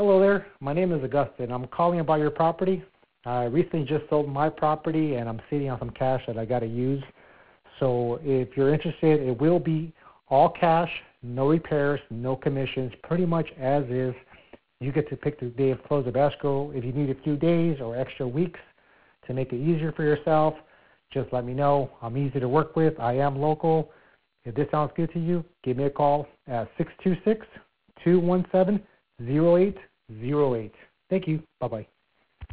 Hello there. My name is Augustin. I'm calling about your property. I recently just sold my property, and I'm sitting on some cash that I got to use. So if you're interested, it will be all cash, no repairs, no commissions, pretty much as is. You get to pick the day of close of escrow. If you need a few days or extra weeks to make it easier for yourself, just let me know. I'm easy to work with. I am local. If this sounds good to you, give me a call at 626-217-0808. Thank you. Bye-bye.